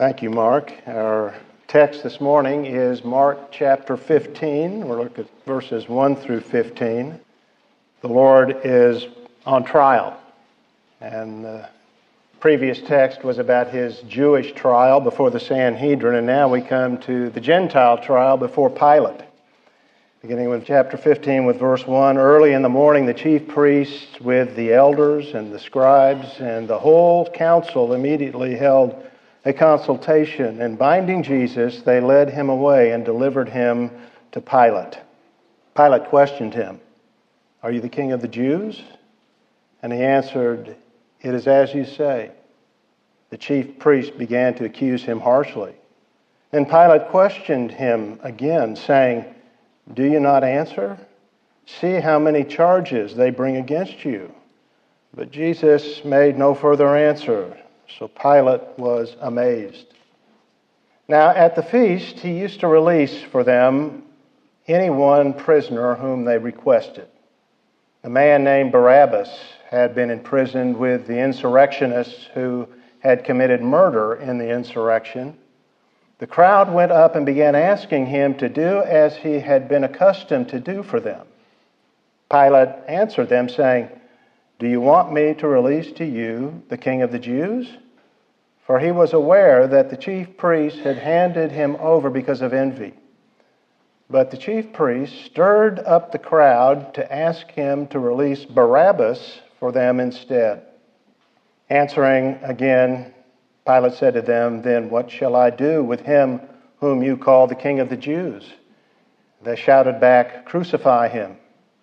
Thank you, Mark. Our text this morning is Mark chapter 15. We'll look at verses 1 through 15. The Lord is on trial. And the previous text was about his Jewish trial before the Sanhedrin, and now we come to the Gentile trial before Pilate. Beginning with chapter 15 with verse 1, early in the morning the chief priests with the elders and the scribes and the whole council immediately held a consultation, and binding Jesus, they led him away and delivered him to Pilate. Pilate questioned him, "Are you the king of the Jews?" And he answered, "It is as you say." The chief priests began to accuse him harshly. Then Pilate questioned him again, saying, "Do you not answer? See how many charges they bring against you." But Jesus made no further answer. So Pilate was amazed. Now at the feast, he used to release for them any one prisoner whom they requested. A man named Barabbas had been imprisoned with the insurrectionists who had committed murder in the insurrection. The crowd went up and began asking him to do as he had been accustomed to do for them. Pilate answered them, saying, "Do you want me to release to you the King of the Jews?" For he was aware that the chief priests had handed him over because of envy. But the chief priests stirred up the crowd to ask him to release Barabbas for them instead. Answering again, Pilate said to them, "Then what shall I do with him whom you call the King of the Jews?" They shouted back, "Crucify him."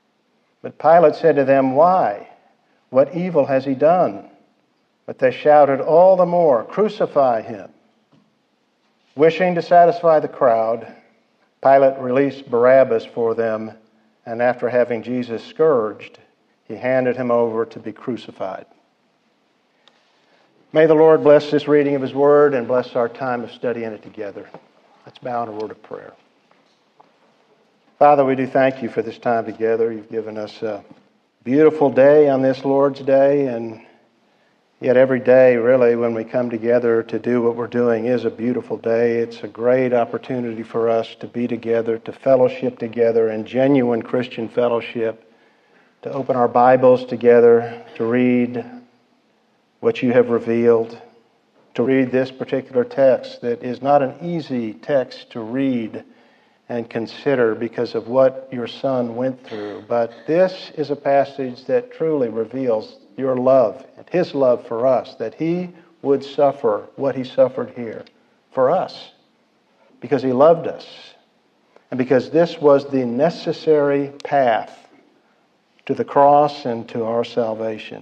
But Pilate said to them, "Why? What evil has he done?" But they shouted all the more, "Crucify him." Wishing to satisfy the crowd, Pilate released Barabbas for them, and after having Jesus scourged, he handed him over to be crucified. May the Lord bless this reading of his word and bless our time of studying it together. Let's bow in a word of prayer. Father, we do thank you for this time together. You've given us a beautiful day on this Lord's Day, and yet every day, really, when we come together to do what we're doing is a beautiful day. It's a great opportunity for us to be together, to fellowship together in genuine Christian fellowship, to open our Bibles together, to read what you have revealed, to read this particular text that is not an easy text to read and consider because of what your Son went through. But this is a passage that truly reveals your love and his love for us, that he would suffer what he suffered here for us because he loved us and because this was the necessary path to the cross and to our salvation.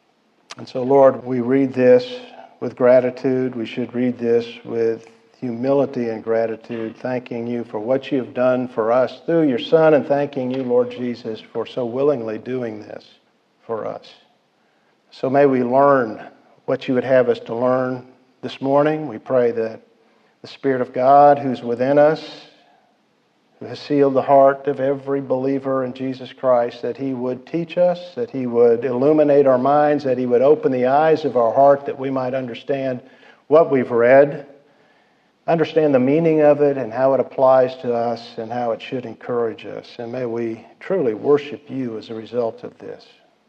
And so, Lord, we read this with gratitude. We should read this with humility and gratitude, thanking you for what you have done for us through your Son, and thanking you, Lord Jesus, for so willingly doing this for us. So may we learn what you would have us to learn this morning. We pray that the Spirit of God who's within us, who has sealed the heart of every believer in Jesus Christ, that he would teach us, that he would illuminate our minds, that he would open the eyes of our heart that we might understand what we've read, understand the meaning of it and how it applies to us and how it should encourage us. And may we truly worship you as a result of this.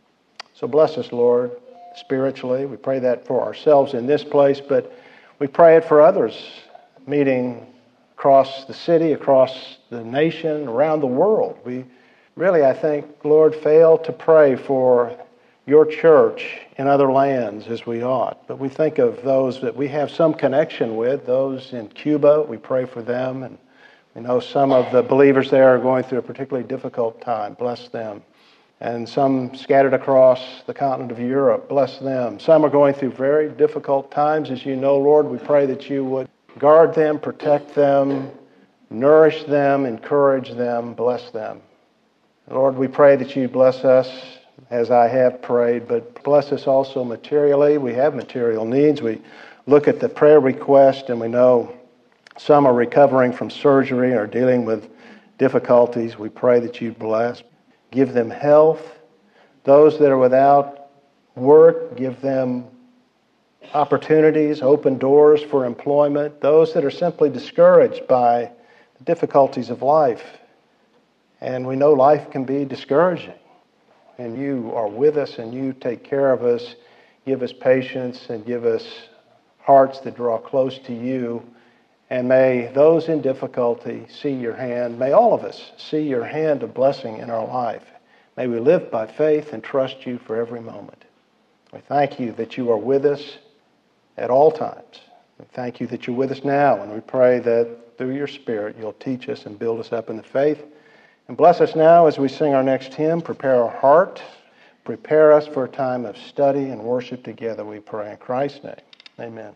So bless us, Lord, spiritually. We pray that for ourselves in this place, but we pray it for others meeting across the city, across the nation, around the world. We really, I think, Lord, fail to pray for your church in other lands as we ought. But we think of those that we have some connection with, those in Cuba. We pray for them, and we know some of the believers there are going through a particularly difficult time. Bless them. And some scattered across the continent of Europe. Bless them. Some are going through very difficult times. As you know, Lord, we pray that you would guard them, protect them, nourish them, encourage them, bless them. Lord, we pray that you bless us as I have prayed, but bless us also materially. We have material needs. We look at the prayer request and we know some are recovering from surgery or dealing with difficulties. We pray that you bless. Give them health. Those that are without work, give them opportunities, open doors for employment, those that are simply discouraged by the difficulties of life. And we know life can be discouraging. And you are with us and you take care of us, give us patience and give us hearts that draw close to you. And may those in difficulty see your hand. May all of us see your hand of blessing in our life. May we live by faith and trust you for every moment. We thank you that you are with us at all times. We thank you that you're with us now, and we pray that through your Spirit you'll teach us and build us up in the faith. And bless us now as we sing our next hymn. Prepare our heart. Prepare us for a time of study and worship together, we pray in Christ's name. Amen.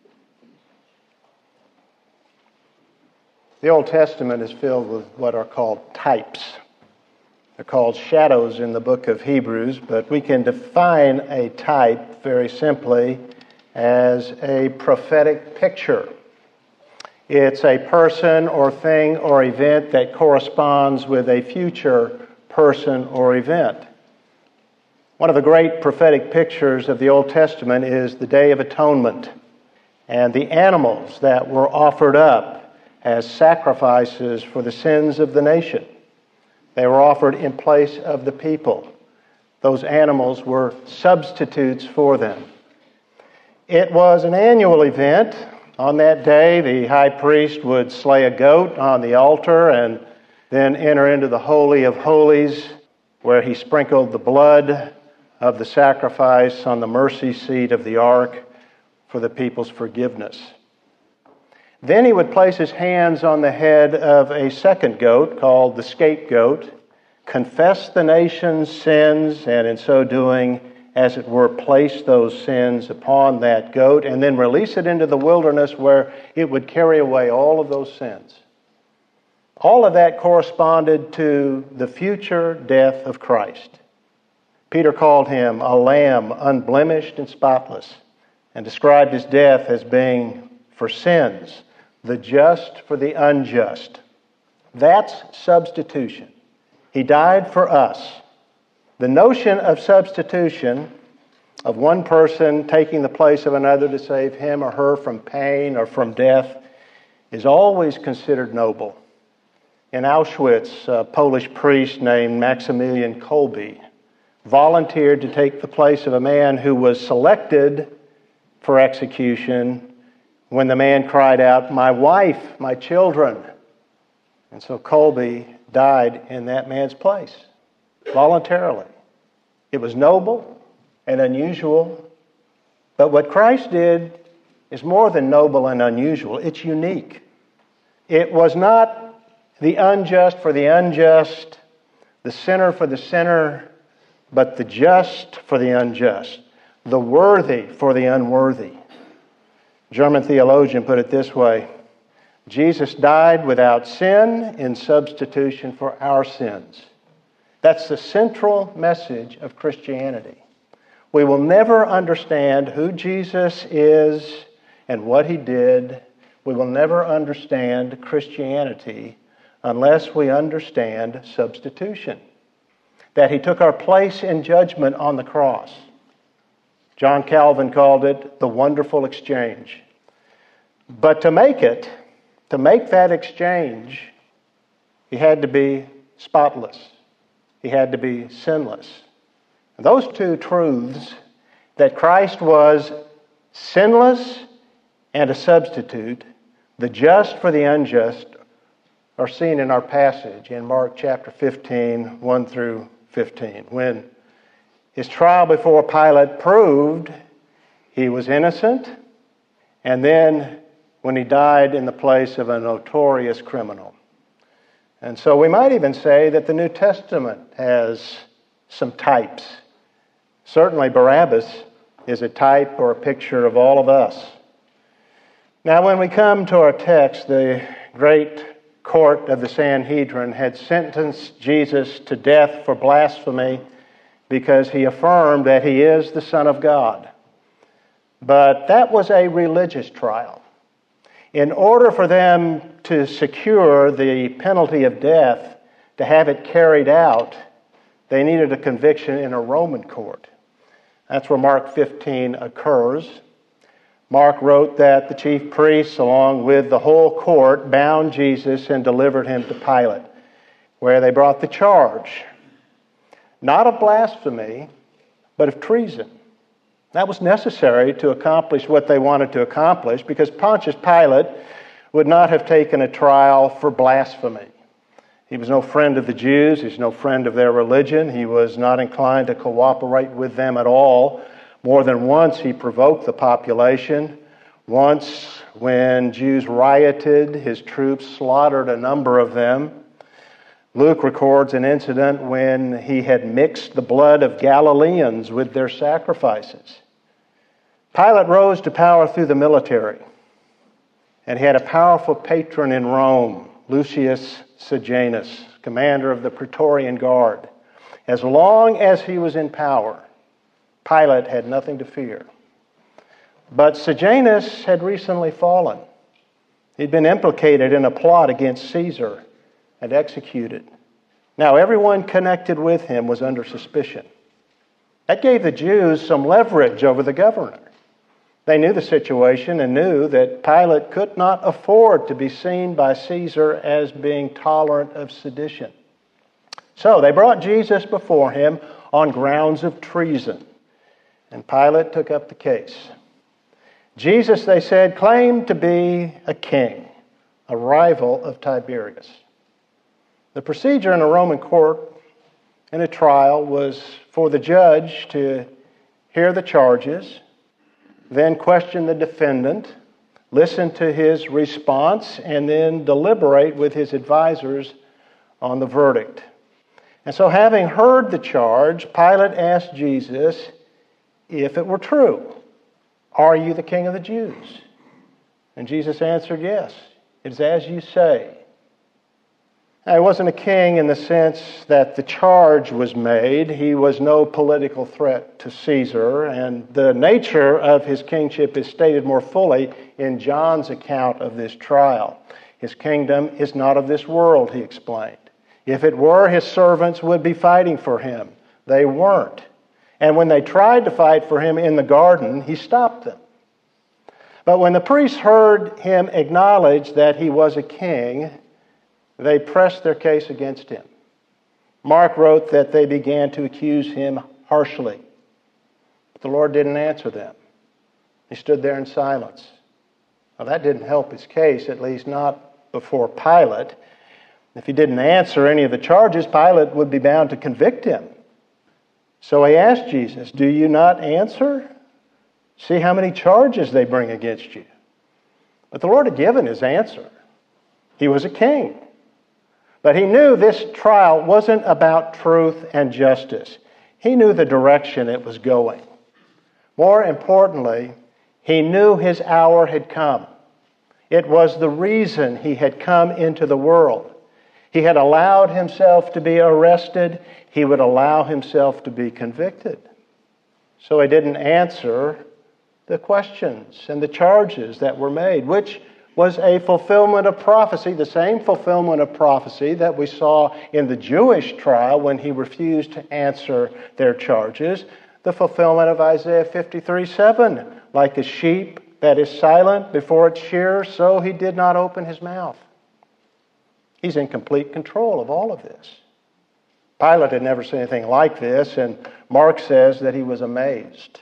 The Old Testament is filled with what are called types. They're called shadows in the book of Hebrews, but we can define a type very simply as a prophetic picture. It's a person or thing or event that corresponds with a future person or event. One of the great prophetic pictures of the Old Testament is the Day of Atonement and the animals that were offered up as sacrifices for the sins of the nation. They were offered in place of the people. Those animals were substitutes for them. It was an annual event. On that day, the high priest would slay a goat on the altar and then enter into the Holy of Holies, where he sprinkled the blood of the sacrifice on the mercy seat of the ark for the people's forgiveness. Then he would place his hands on the head of a second goat called the scapegoat, confess the nation's sins, and in so doing, as it were, place those sins upon that goat, and then release it into the wilderness where it would carry away all of those sins. All of that corresponded to the future death of Christ. Peter called him a lamb unblemished and spotless, and described his death as being for sins, the just for the unjust. That's substitution. He died for us. The notion of substitution, of one person taking the place of another to save him or her from pain or from death, is always considered noble. In Auschwitz, a Polish priest named Maximilian Kolbe volunteered to take the place of a man who was selected for execution when the man cried out, "My wife, my children." And so Kolbe died in that man's place, voluntarily. It was noble and unusual, but what Christ did is more than noble and unusual. It's unique. It was not the unjust for the unjust, the sinner for the sinner, but the just for the unjust, the worthy for the unworthy. A German theologian put it this way: Jesus died without sin in substitution for our sins. That's the central message of Christianity. We will never understand who Jesus is and what he did. We will never understand Christianity unless we understand substitution, that he took our place in judgment on the cross. John Calvin called it the wonderful exchange. But to make that exchange, he had to be spotless. He had to be sinless. And those two truths, that Christ was sinless and a substitute, the just for the unjust, are seen in our passage in Mark chapter 15, 1 through 15, when his trial before Pilate proved he was innocent, and then when he died in the place of a notorious criminal. And so we might even say that the New Testament has some types. Certainly Barabbas is a type or a picture of all of us. Now when we come to our text, the great court of the Sanhedrin had sentenced Jesus to death for blasphemy because he affirmed that he is the Son of God. But that was a religious trial. In order for them to secure the penalty of death, to have it carried out, they needed a conviction in a Roman court. That's where Mark 15 occurs. Mark wrote that the chief priests, along with the whole court, bound Jesus and delivered him to Pilate, where they brought the charge, not of blasphemy, but of treason. That was necessary to accomplish what they wanted to accomplish, because Pontius Pilate would not have taken a trial for blasphemy. He was no friend of the Jews. He's no friend of their religion. He was not inclined to cooperate with them at all. More than once he provoked the population. Once, when Jews rioted, his troops slaughtered a number of them. Luke records an incident when he had mixed the blood of Galileans with their sacrifices. Pilate rose to power through the military, and he had a powerful patron in Rome, Lucius Sejanus, commander of the Praetorian Guard. As long as he was in power, Pilate had nothing to fear. But Sejanus had recently fallen. He'd been implicated in a plot against Caesar and executed. Now everyone connected with him was under suspicion. That gave the Jews some leverage over the governor. They knew the situation and knew that Pilate could not afford to be seen by Caesar as being tolerant of sedition. So they brought Jesus before him on grounds of treason, and Pilate took up the case. Jesus, they said, claimed to be a king, a rival of Tiberius. The procedure in a Roman court in a trial was for the judge to hear the charges, then question the defendant, listen to his response, and then deliberate with his advisors on the verdict. And so, having heard the charge, Pilate asked Jesus if it were true, "Are you the King of the Jews?" And Jesus answered, "Yes, it is as you say." Now, he wasn't a king in the sense that the charge was made. He was no political threat to Caesar, and the nature of his kingship is stated more fully in John's account of this trial. His kingdom is not of this world, he explained. If it were, his servants would be fighting for him. They weren't. And when they tried to fight for him in the garden, he stopped them. But when the priests heard him acknowledge that he was a king, they pressed their case against him. Mark wrote that they began to accuse him harshly. But the Lord didn't answer them. He stood there in silence. Well, that didn't help his case, at least not before Pilate. If he didn't answer any of the charges, Pilate would be bound to convict him. So he asked Jesus, "Do you not answer? See how many charges they bring against you." But the Lord had given his answer. He was a king. But he knew this trial wasn't about truth and justice. He knew the direction it was going. More importantly, he knew his hour had come. It was the reason he had come into the world. He had allowed himself to be arrested. He would allow himself to be convicted. So he didn't answer the questions and the charges that were made, which was a fulfillment of prophecy, the same fulfillment of prophecy that we saw in the Jewish trial when he refused to answer their charges, the fulfillment of Isaiah 53:7. Like a sheep that is silent before its shearer, so he did not open his mouth. He's in complete control of all of this. Pilate had never seen anything like this, and Mark says that he was amazed.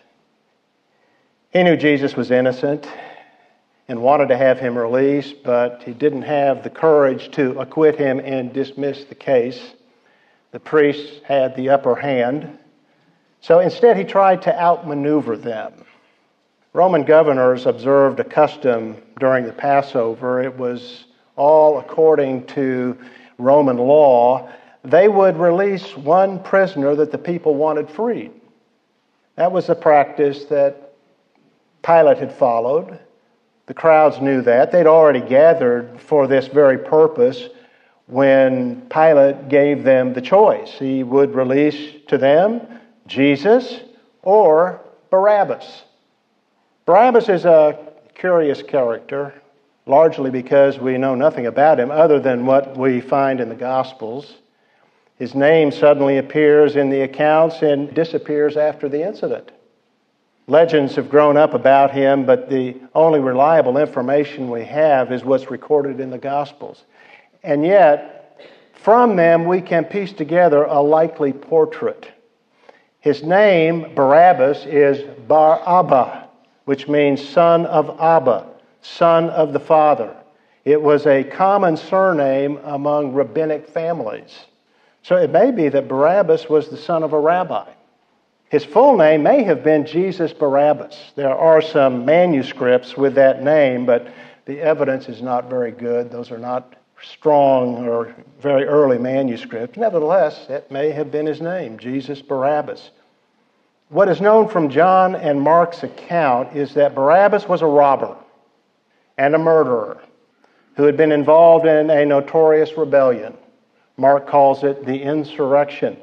He knew Jesus was innocent and wanted to have him released, but he didn't have the courage to acquit him and dismiss the case. The priests had the upper hand. So instead he tried to outmaneuver them. Roman governors observed a custom during the Passover. It was all according to Roman law. They would release one prisoner that the people wanted freed. That was the practice that Pilate had followed. The crowds knew that. They'd already gathered for this very purpose when Pilate gave them the choice. He would release to them Jesus or Barabbas. Barabbas is a curious character, largely because we know nothing about him other than what we find in the Gospels. His name suddenly appears in the accounts and disappears after the incident. Legends have grown up about him, but the only reliable information we have is what's recorded in the Gospels. And yet, from them we can piece together a likely portrait. His name, Barabbas, is Bar Abba, which means son of Abba, son of the Father. It was a common surname among rabbinic families. So it may be that Barabbas was the son of a rabbi. His full name may have been Jesus Barabbas. There are some manuscripts with that name, but the evidence is not very good. Those are not strong or very early manuscripts. Nevertheless, it may have been his name, Jesus Barabbas. What is known from John and Mark's account is that Barabbas was a robber and a murderer who had been involved in a notorious rebellion. Mark calls it the insurrection.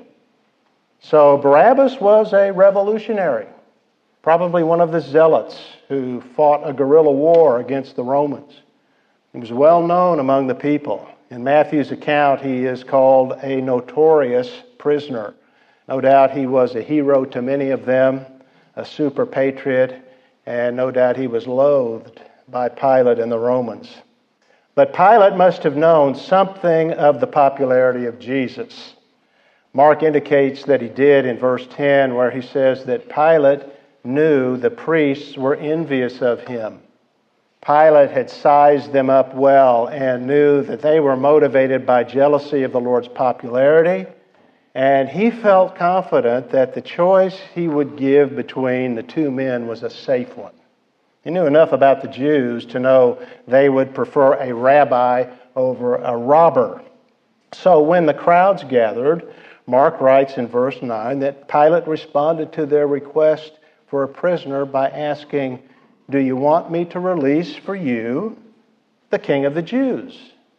So Barabbas was a revolutionary, probably one of the zealots who fought a guerrilla war against the Romans. He was well known among the people. In Matthew's account, he is called a notorious prisoner. No doubt he was a hero to many of them, a super patriot, and no doubt he was loathed by Pilate and the Romans. But Pilate must have known something of the popularity of Jesus. Mark indicates that he did in verse 10, where he says that Pilate knew the priests were envious of him. Pilate had sized them up well and knew that they were motivated by jealousy of the Lord's popularity, and he felt confident that the choice he would give between the two men was a safe one. He knew enough about the Jews to know they would prefer a rabbi over a robber. So when the crowds gathered, Mark writes in verse 9 that Pilate responded to their request for a prisoner by asking, "Do you want me to release for you the King of the Jews?"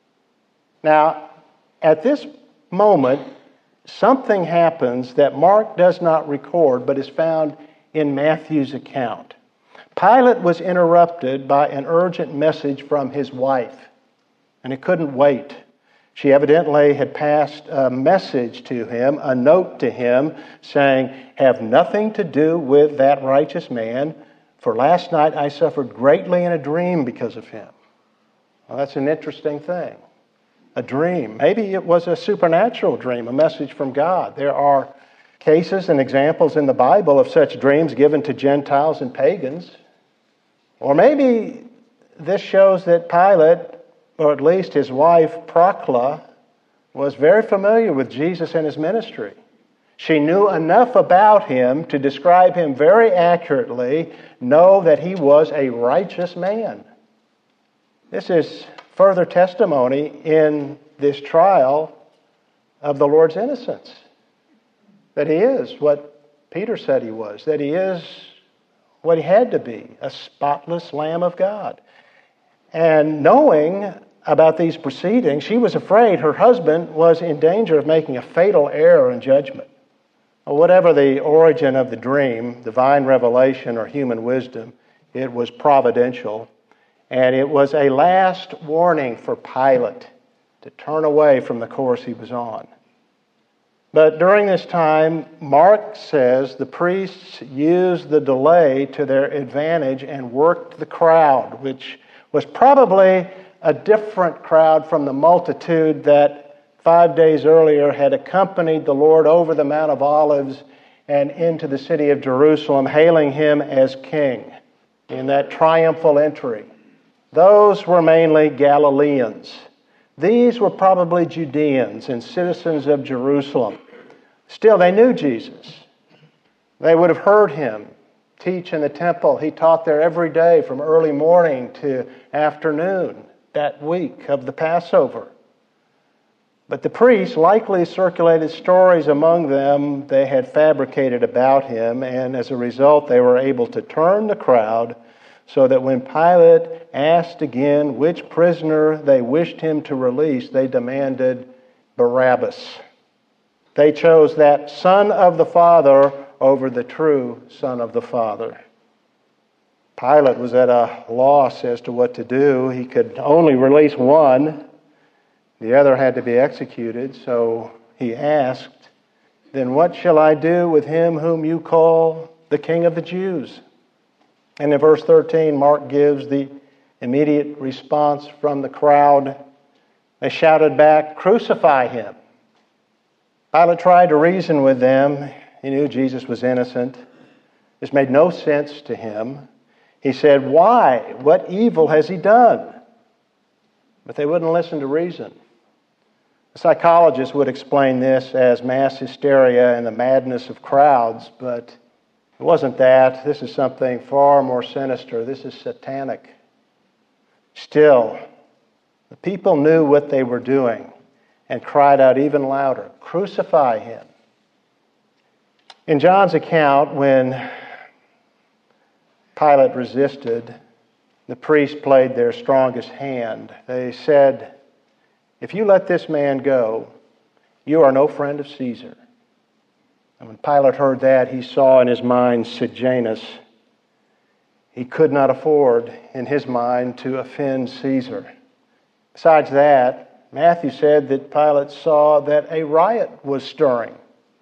Now, at this moment, something happens that Mark does not record but is found in Matthew's account. Pilate was interrupted by an urgent message from his wife, and he couldn't wait. She evidently had passed a message to him, a note to him, saying, "Have nothing to do with that righteous man, for last night I suffered greatly in a dream because of him." Well, that's an interesting thing. A dream. Maybe it was a supernatural dream, a message from God. There are cases and examples in the Bible of such dreams given to Gentiles and pagans. Or maybe this shows that Pilate, or at least his wife Procla, was very familiar with Jesus and his ministry. She knew enough about him to describe him very accurately, know that he was a righteous man. This is further testimony in this trial of the Lord's innocence. That he is what Peter said he was, that he is what he had to be, a spotless Lamb of God. And knowing about these proceedings, she was afraid her husband was in danger of making a fatal error in judgment. Whatever the origin of the dream, divine revelation or human wisdom, it was providential. And it was a last warning for Pilate to turn away from the course he was on. But during this time, Mark says the priests used the delay to their advantage and worked the crowd, which was probably a different crowd from the multitude that 5 days earlier had accompanied the Lord over the Mount of Olives and into the city of Jerusalem, hailing him as king in that triumphal entry. Those were mainly Galileans. These were probably Judeans and citizens of Jerusalem. Still, they knew Jesus. They would have heard him teach in the temple. He taught there every day from early morning to afternoon that week of the Passover. But the priests likely circulated stories among them they had fabricated about him, and as a result, they were able to turn the crowd so that when Pilate asked again which prisoner they wished him to release, they demanded Barabbas. They chose that Son of the Father over the true Son of the Father. Pilate was at a loss as to what to do. He could only release one. The other had to be executed, so he asked, "Then what shall I do with him whom you call the King of the Jews?" And in verse 13, Mark gives the immediate response from the crowd. They shouted back, "Crucify him." Pilate tried to reason with them. He knew Jesus was innocent. This made no sense to him. He said, "Why? What evil has he done?" But they wouldn't listen to reason. A psychologist would explain this as mass hysteria and the madness of crowds, but it wasn't that. This is something far more sinister. This is satanic. Still, the people knew what they were doing and cried out even louder, "Crucify him." In John's account, when Pilate resisted, the priests played their strongest hand. They said, "If you let this man go, you are no friend of Caesar." And when Pilate heard that, he saw in his mind Sejanus. He could not afford, in his mind, to offend Caesar. Besides that, Matthew said that Pilate saw that a riot was stirring.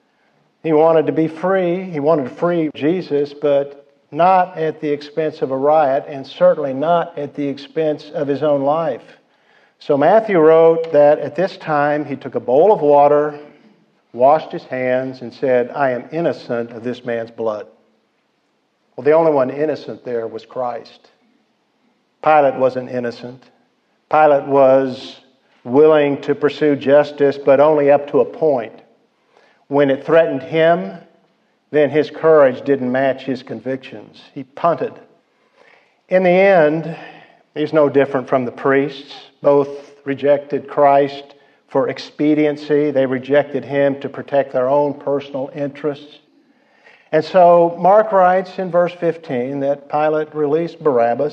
He wanted to be free. He wanted to free Jesus, but not at the expense of a riot, and certainly not at the expense of his own life. So Matthew wrote that at this time he took a bowl of water, washed his hands, and said, "I am innocent of this man's blood." Well, the only one innocent there was Christ. Pilate wasn't innocent. Pilate was willing to pursue justice, but only up to a point. When it threatened him, then his courage didn't match his convictions. He punted. In the end, he's no different from the priests. Both rejected Christ for expediency. They rejected him to protect their own personal interests. And so Mark writes in verse 15 that Pilate released Barabbas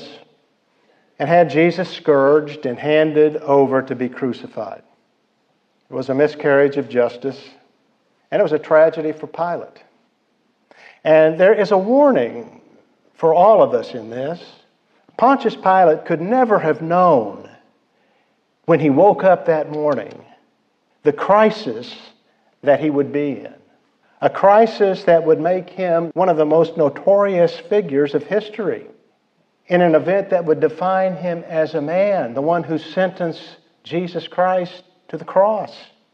and had Jesus scourged and handed over to be crucified. It was a miscarriage of justice, and it was a tragedy for Pilate. And there is a warning for all of us in this. Pontius Pilate could never have known when he woke up that morning the crisis that he would be in. A crisis that would make him one of the most notorious figures of history in an event that would define him as a man, the one who sentenced Jesus Christ to the cross.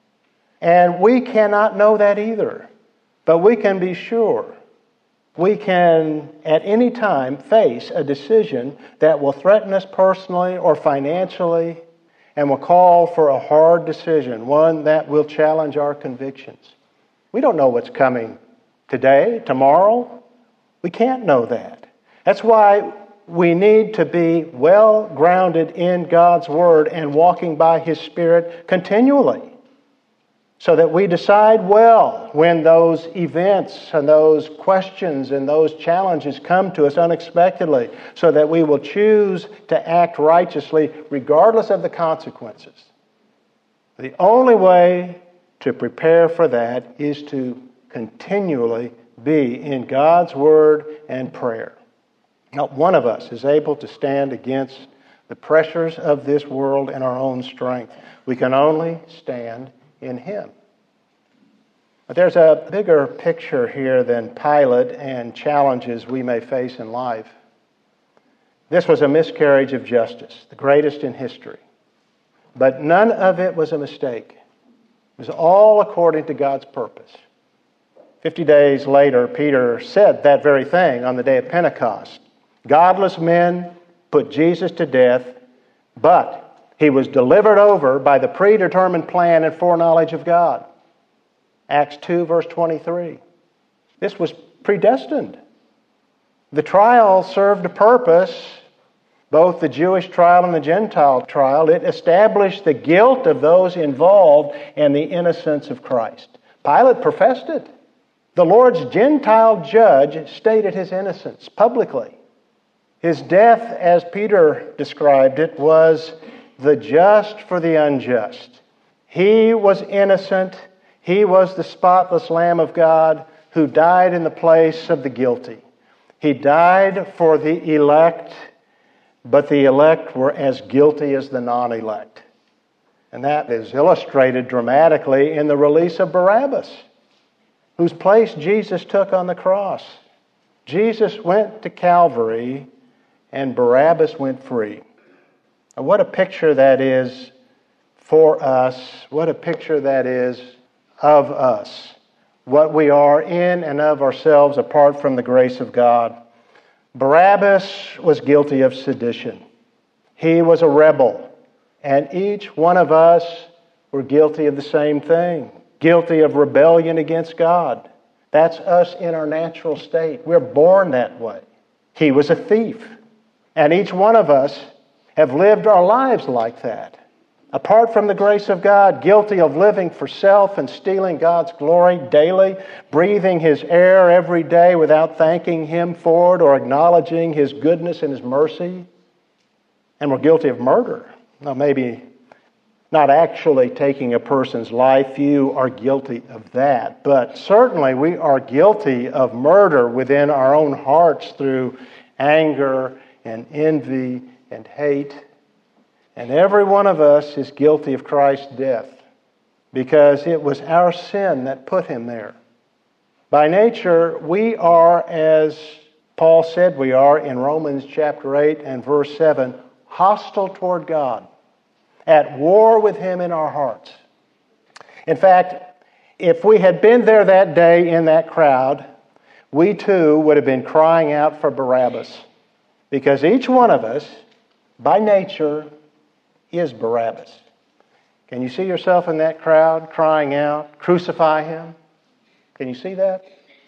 And we cannot know that either, but we can be sure. We can at any time face a decision that will threaten us personally or financially and will call for a hard decision, one that will challenge our convictions. We don't know what's coming today, tomorrow. We can't know that. That's why we need to be well grounded in God's Word and walking by His Spirit continually, so that we decide well when those events and those questions and those challenges come to us unexpectedly, so that we will choose to act righteously regardless of the consequences. The only way to prepare for that is to continually be in God's Word and prayer. Not one of us is able to stand against the pressures of this world in our own strength. We can only stand in Him. But there's a bigger picture here than Pilate and challenges we may face in life. This was a miscarriage of justice, the greatest in history. But none of it was a mistake. It was all according to God's purpose. 50 days later, Peter said that very thing on the day of Pentecost. Godless men put Jesus to death, but He was delivered over by the predetermined plan and foreknowledge of God. Acts 2, verse 23. This was predestined. The trial served a purpose, both the Jewish trial and the Gentile trial. It established the guilt of those involved and the innocence of Christ. Pilate professed it. The Lord's Gentile judge stated his innocence publicly. His death, as Peter described it, was the just for the unjust. He was innocent. He was the spotless Lamb of God who died in the place of the guilty. He died for the elect, but the elect were as guilty as the non-elect. And that is illustrated dramatically in the release of Barabbas, whose place Jesus took on the cross. Jesus went to Calvary and Barabbas went free. Now, what a picture that is for us. What a picture that is of us. What we are in and of ourselves apart from the grace of God. Barabbas was guilty of sedition. He was a rebel. And each one of us were guilty of the same thing. Guilty of rebellion against God. That's us in our natural state. We're born that way. He was a thief. And each one of us have lived our lives like that. Apart from the grace of God, guilty of living for self and stealing God's glory daily, breathing His air every day without thanking Him for it or acknowledging His goodness and His mercy. And we're guilty of murder. Now, maybe not actually taking a person's life, you are guilty of that. But certainly we are guilty of murder within our own hearts through anger and envy and hate. And every one of us is guilty of Christ's death because it was our sin that put Him there. By nature, we are, as Paul said we are in Romans chapter 8 and verse 7, hostile toward God, at war with Him in our hearts. In fact, if we had been there that day in that crowd, we too would have been crying out for Barabbas. Because each one of us, by nature, is Barabbas. Can you see yourself in that crowd crying out, "Crucify Him"? Can you see that?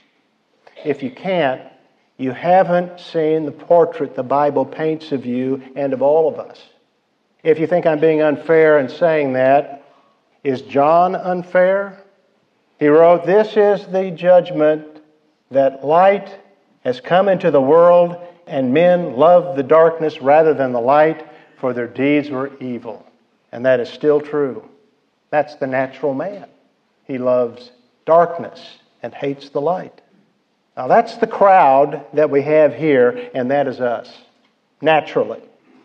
If you can't, you haven't seen the portrait the Bible paints of you and of all of us. If you think I'm being unfair in saying that, is John unfair? He wrote, "This is the judgment, that light has come into the world, and men love the darkness rather than the light, for their deeds were evil." And that is still true. That's the natural man. He loves darkness and hates the light. Now that's the crowd that we have here, and that is us, naturally.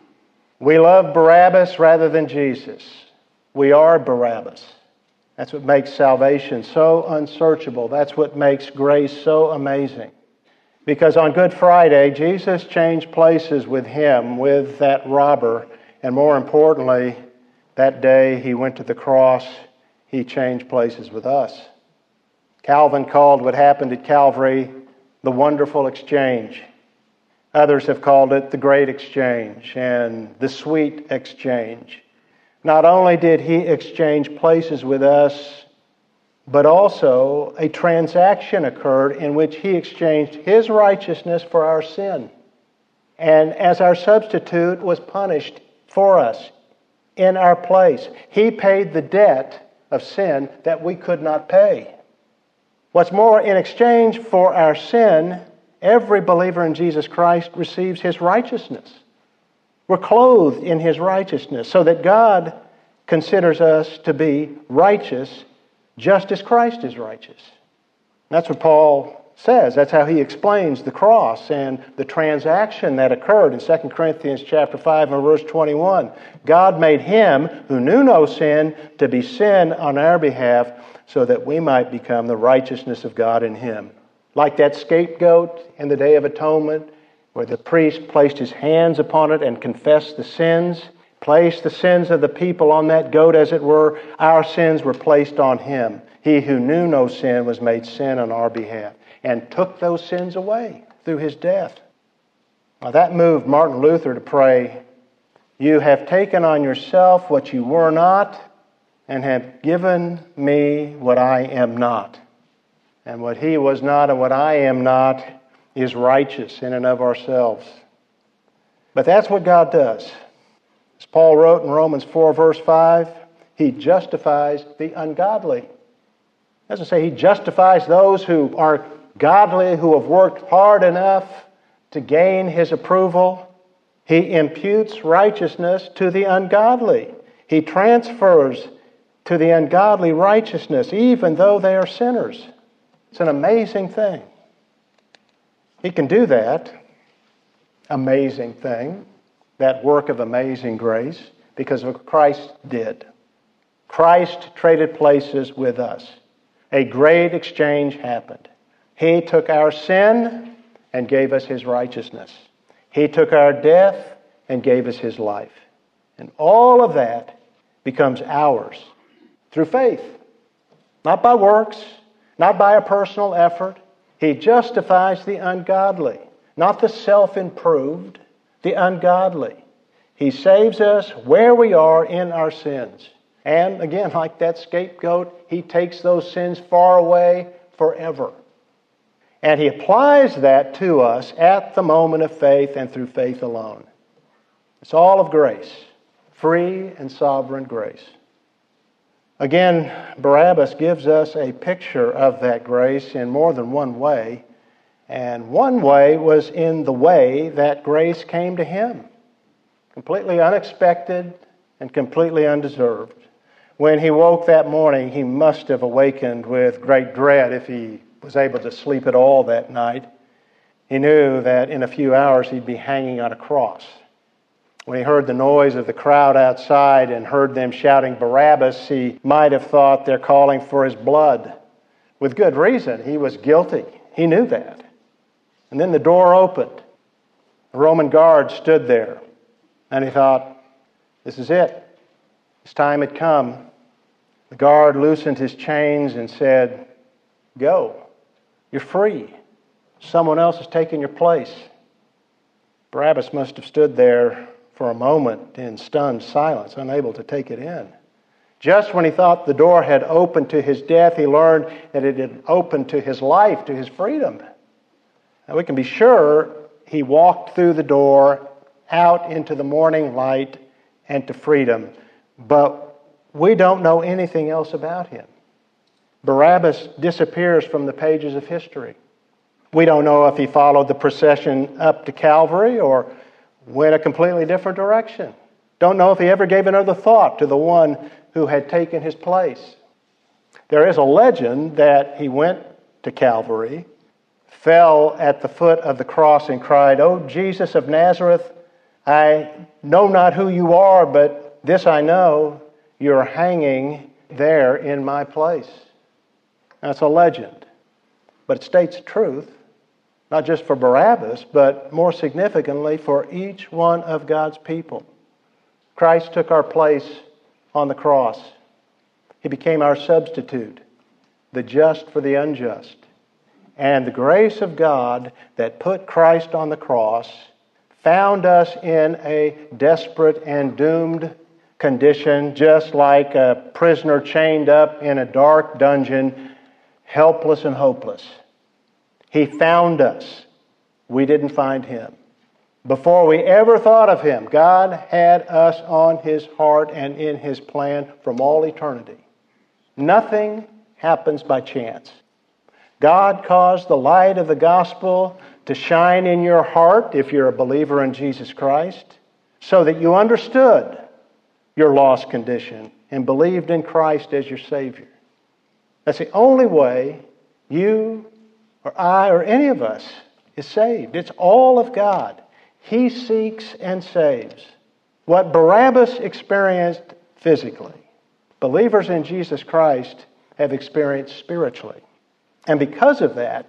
We love Barabbas rather than Jesus. We are Barabbas. That's what makes salvation so unsearchable. That's what makes grace so amazing. Because on Good Friday, Jesus changed places with Him, with that robber, and more importantly, that day He went to the cross, He changed places with us. Calvin called what happened at Calvary the wonderful exchange. Others have called it the great exchange and the sweet exchange. Not only did He exchange places with us, but also a transaction occurred in which He exchanged His righteousness for our sin. And as our substitute was punished for us in our place, He paid the debt of sin that we could not pay. What's more, in exchange for our sin, every believer in Jesus Christ receives His righteousness. We're clothed in His righteousness so that God considers us to be righteous just as Christ is righteous. That's what Paul says. That's how he explains the cross and the transaction that occurred in 2 Corinthians chapter 5 and verse 21. God made Him who knew no sin to be sin on our behalf so that we might become the righteousness of God in Him. Like that scapegoat in the Day of Atonement where the priest placed his hands upon it and confessed the sins, placed the sins of the people on that goat, as it were. Our sins were placed on Him. He who knew no sin was made sin on our behalf and took those sins away through His death. Now that moved Martin Luther to pray, "You have taken on yourself what you were not and have given me what I am not." And what He was not and what I am not is righteous in and of ourselves. But that's what God does. As Paul wrote in Romans 4 verse 5, He justifies the ungodly. It doesn't say He justifies those who are godly, who have worked hard enough to gain His approval. He imputes righteousness to the ungodly. He transfers to the ungodly righteousness, even though they are sinners. It's an amazing thing. He can do that amazing thing, that work of amazing grace, because of what Christ did. Christ traded places with us. A great exchange happened. He took our sin and gave us His righteousness. He took our death and gave us His life. And all of that becomes ours through faith. Not by works, not by a personal effort. He justifies the ungodly, not the self-improved, the ungodly. He saves us where we are in our sins. And again, like that scapegoat, He takes those sins far away forever. And He applies that to us at the moment of faith and through faith alone. It's all of grace, free and sovereign grace. Again, Barabbas gives us a picture of that grace in more than one way. And one way was in the way that grace came to Him. Completely unexpected and completely undeserved. When He woke that morning, He must have awakened with great dread if He was able to sleep at all that night. He knew that in a few hours He'd be hanging on a cross. When He heard the noise of the crowd outside and heard them shouting Barabbas, He might have thought they're calling for His blood. With good reason. He was guilty. He knew that. And then the door opened. A Roman guard stood there. And he thought, this is it. His time had come. The guard loosened his chains and said, go. You're free. Someone else has taken your place. Barabbas must have stood there for a moment in stunned silence, unable to take it in. Just when he thought the door had opened to his death, he learned that it had opened to his life, to his freedom. Now we can be sure he walked through the door out into the morning light and to freedom, but we don't know anything else about him. Barabbas disappears from the pages of history. We don't know if he followed the procession up to Calvary or went a completely different direction. Don't know if he ever gave another thought to the one who had taken his place. There is a legend that he went to Calvary, fell at the foot of the cross and cried, "O Jesus of Nazareth, I know not who you are, but this I know, you're hanging there in my place." That's a legend, but it states the truth, not just for Barabbas, but more significantly for each one of God's people. Christ took our place on the cross. He became our substitute, the just for the unjust. And the grace of God that put Christ on the cross found us in a desperate and doomed condition, just like a prisoner chained up in a dark dungeon, helpless and hopeless. He found us. We didn't find Him. Before we ever thought of Him, God had us on His heart and in His plan from all eternity. Nothing happens by chance. God caused the light of the gospel to shine in your heart, if you're a believer in Jesus Christ, so that you understood your lost condition and believed in Christ as your Savior. That's the only way you or I or any of us is saved. It's all of God. He seeks and saves. What Barabbas experienced physically, believers in Jesus Christ have experienced spiritually. And because of that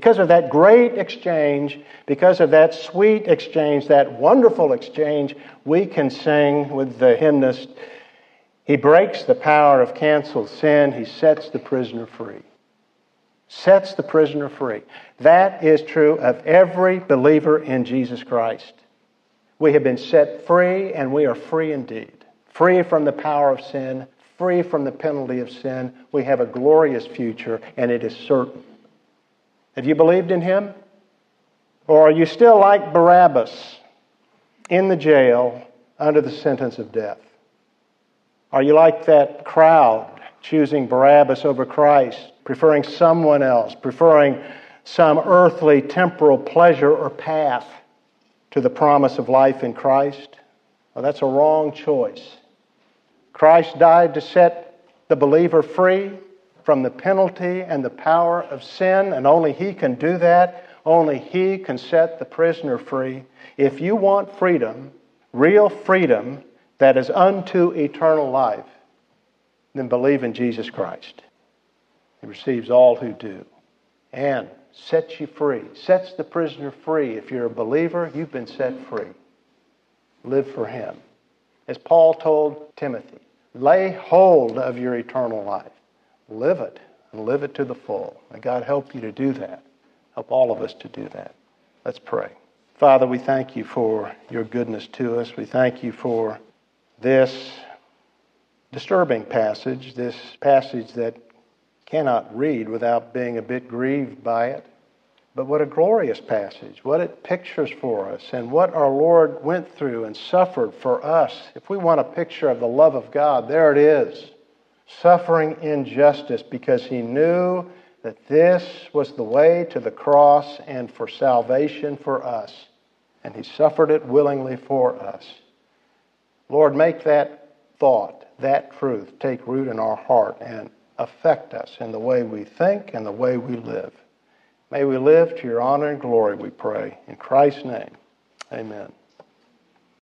great exchange, because of that sweet exchange, that wonderful exchange, we can sing with the hymnist, He breaks the power of canceled sin. He sets the prisoner free. Sets the prisoner free. That is true of every believer in Jesus Christ. We have been set free, and we are free indeed. Free from the power of sin, free from the penalty of sin. We have a glorious future, and it is certain. Have you believed in Him? Or are you still like Barabbas in the jail under the sentence of death? Are you like that crowd choosing Barabbas over Christ, preferring someone else, preferring some earthly, temporal pleasure or path to the promise of life in Christ? Well, that's a wrong choice. Christ died to set the believer free from the penalty and the power of sin, and only He can do that. Only He can set the prisoner free. If you want freedom, real freedom that is unto eternal life, then believe in Jesus Christ. He receives all who do. And sets you free, sets the prisoner free. If you're a believer, you've been set free. Live for Him. As Paul told Timothy, lay hold of your eternal life. Live it, and live it to the full. May God help you to do that. Help all of us to do that. Let's pray. Father, we thank you for your goodness to us. We thank you for this disturbing passage, this passage that cannot read without being a bit grieved by it. But what a glorious passage, what it pictures for us, and what our Lord went through and suffered for us. If we want a picture of the love of God, there it is. Suffering injustice because He knew that this was the way to the cross and for salvation for us. And He suffered it willingly for us. Lord, make that thought, that truth, take root in our heart and affect us in the way we think and the way we live. May we live to your honor and glory, we pray. In Christ's name, amen.